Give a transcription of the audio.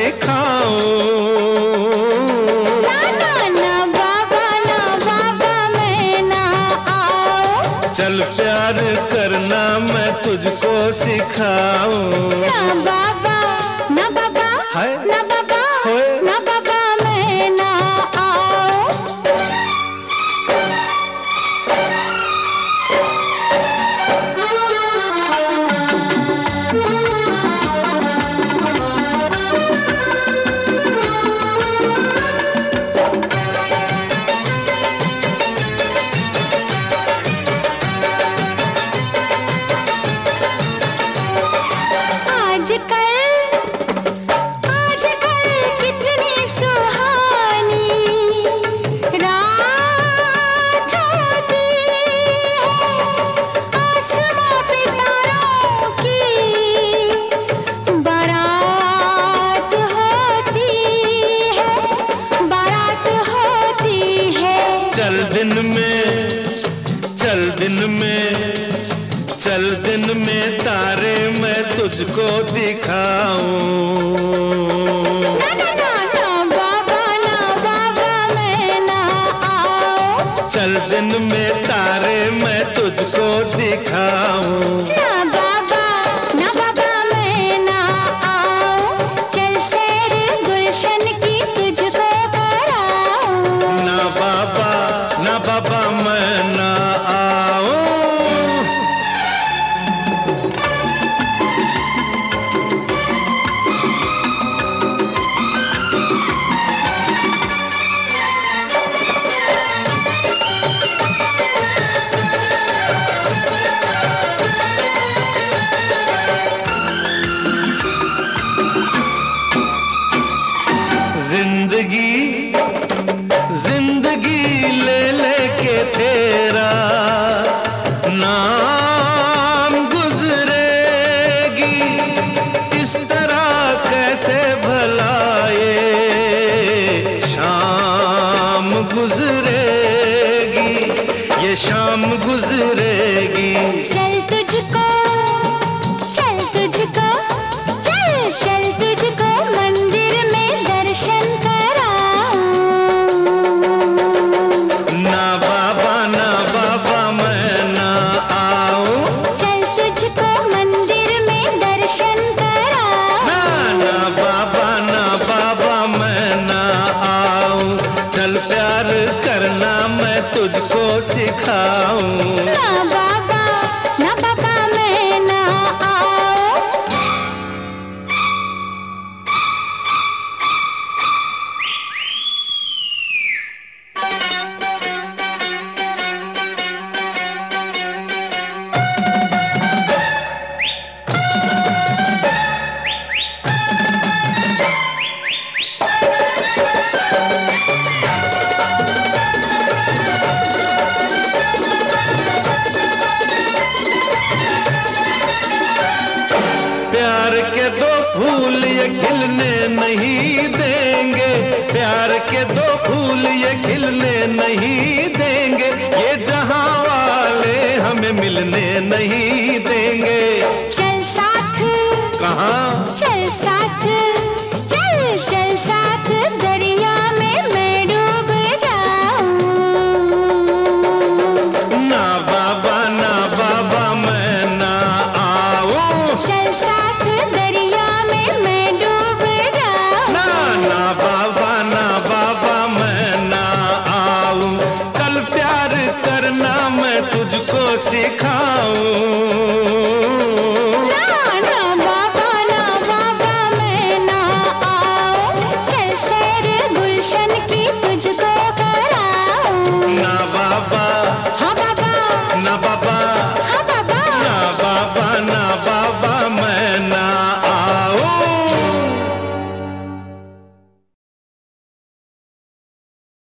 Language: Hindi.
दिखाऊं। ना बाबा मैं ना आऊं। चल प्यार करना मैं तुझको सिखाऊं। ना बाबा ना बाबा हाय ना बाबा होए ना बाबा मैं ना आऊं। आजकल कितनी सुहानी रात होती है। आसमां पे तारों की बारात होती है, बारात होती है। चल दिन में चल दिन में चल दिन में तारे मैं तुझको दिखाऊं। ना बाबा मैं ना आऊं। चल दिन में तारे मैं तुझको दिखाऊं। ना बाबा मैं ना आऊं। चल सैर गुलशन की तुझको कराऊं। ना बाबा मैं ना आऊं। जिंदगी ले लेके तेरा नाम गुजरेगी। इस तरह कैसे भला ये शाम गुजरेगी, ये शाम गुजरेगी। चल तुझको चल तुझको चल तुझको मंदिर में दर्शन कराऊं। ना बाबा मैं ना आऊं। चल तुझको मंदिर में दर्शन कराऊं। ना बाबा मैं ना आऊं। चल प्यार करना मैं तुझको सिखाऊं। ना बाबा मैं ना आऊं। प्यार के दो फूल ये खिलने नहीं देंगे। प्यार के दो फूल ये खिलने नहीं देंगे। ये जहां वाले हमें मिलने नहीं देंगे। चल साथ कहाँ चल साथ चल साथ दरिया में मैं डूब जाऊं। ना बाबा मैं ना आऊं। चल साथ दरिया में मैं डूब जाऊं। ना बाबा मैं ना आऊं। चल प्यार करना मैं तुझको सिखाऊं।